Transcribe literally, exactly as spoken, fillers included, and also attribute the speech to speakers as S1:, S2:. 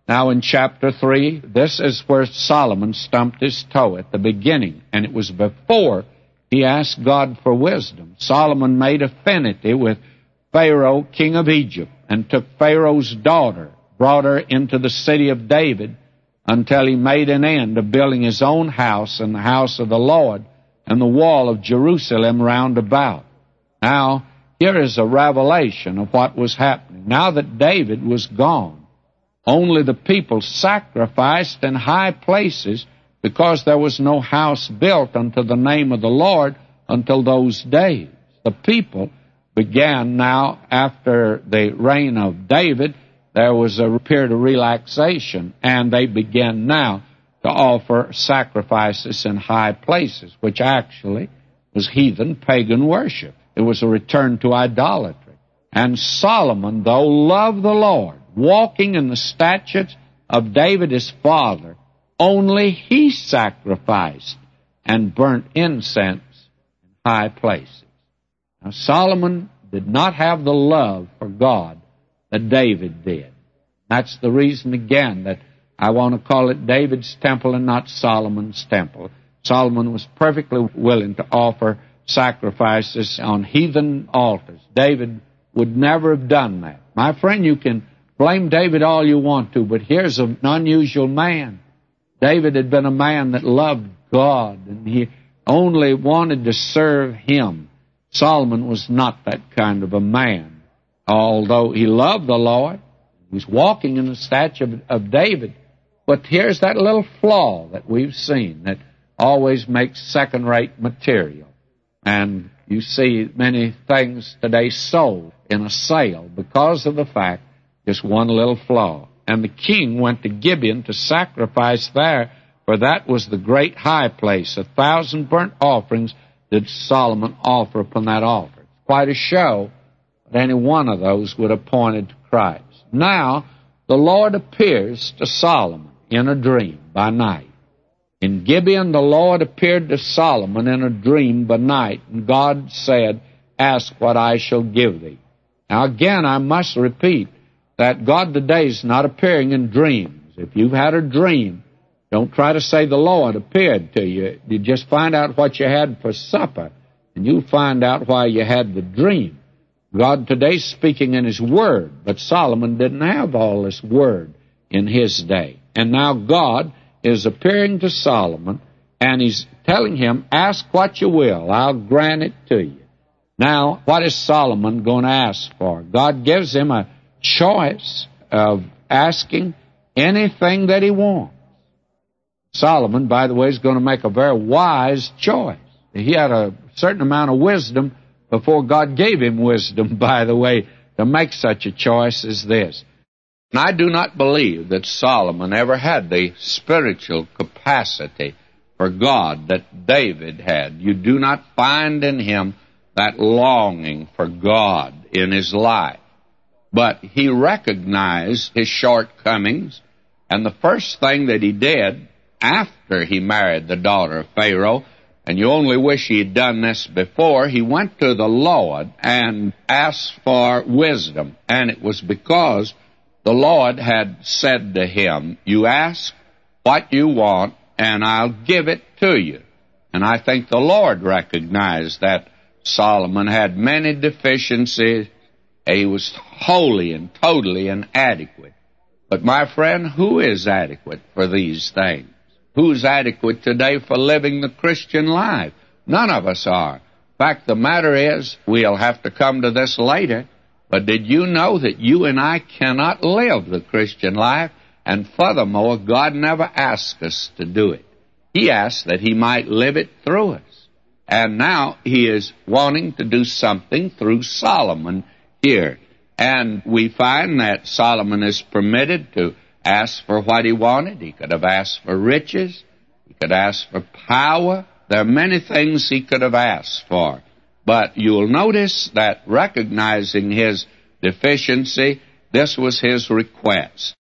S1: Now in chapter three, this is where Solomon stumped his toe at the beginning, and it was before he asked God for wisdom. Solomon made affinity with Pharaoh, king of Egypt, and took Pharaoh's daughter, brought her into the city of David, until he made an end of building his own house and the house of the Lord and the wall of Jerusalem round about. Now, here is a revelation of what was happening. Now that David was gone, only the people sacrificed in high places, because there was no house built unto the name of the Lord until those days. The people began now, after the reign of David, there was a period of relaxation, and they began now to offer sacrifices in high places, which actually was heathen pagan worship. It was a return to idolatry. And Solomon, though, loved the Lord, walking in the statutes of David his father, only he sacrificed and burnt incense in high places. Now, Solomon did not have the love for God that David did. That's the reason, again, that I want to call it David's temple and not Solomon's temple. Solomon was perfectly willing to offer sacrifices on heathen altars. David would never have done that. My friend, you can blame David all you want to, but here's an unusual man. David had been a man that loved God, and he only wanted to serve him. Solomon was not that kind of a man. Although he loved the Lord, he was walking in the stature of, of David. But here's that little flaw that we've seen that always makes second-rate material. And you see many things today sold in a sale because of the fact, just one little flaw. And the king went to Gibeon to sacrifice there, for that was the great high place. A thousand burnt offerings did Solomon offer upon that altar. It's quite a show, but any one of those would have pointed to Christ. Now, the Lord appears to Solomon in a dream by night. In Gibeon, the Lord appeared to Solomon in a dream by night, and God said, "Ask what I shall give thee." Now, again, I must repeat that God today is not appearing in dreams. If you've had a dream, don't try to say the Lord appeared to you. You just find out what you had for supper, and you'll find out why you had the dream. God today's speaking in His Word, but Solomon didn't have all this Word in his day. And now God is appearing to Solomon, and He's telling him, "Ask what you will, I'll grant it to you." Now, what is Solomon going to ask for? God gives him a choice of asking anything that he wants. Solomon, by the way, is going to make a very wise choice. He had a certain amount of wisdom before God gave him wisdom, by the way, to make such a choice as this. And I do not believe that Solomon ever had the spiritual capacity for God that David had. You do not find in him that longing for God in his life. But he recognized his shortcomings, and the first thing that he did after he married the daughter of Pharaoh, and you only wish he had done this before, he went to the Lord and asked for wisdom. And it was because the Lord had said to him, "You ask what you want, and I'll give it to you." And I think the Lord recognized that Solomon had many deficiencies. He was wholly and totally inadequate. But my friend, who is adequate for these things? Who's adequate today for living the Christian life? None of us are. In fact, the matter is, we'll have to come to this later, but did you know that you and I cannot live the Christian life? And furthermore, God never asked us to do it. He asked that He might live it through us. And now He is wanting to do something through Solomon here. And we find that Solomon is permitted to ask for what he wanted. He could have asked for riches. He could ask for power. There are many things he could have asked for. But you'll notice that recognizing his deficiency, this was his request.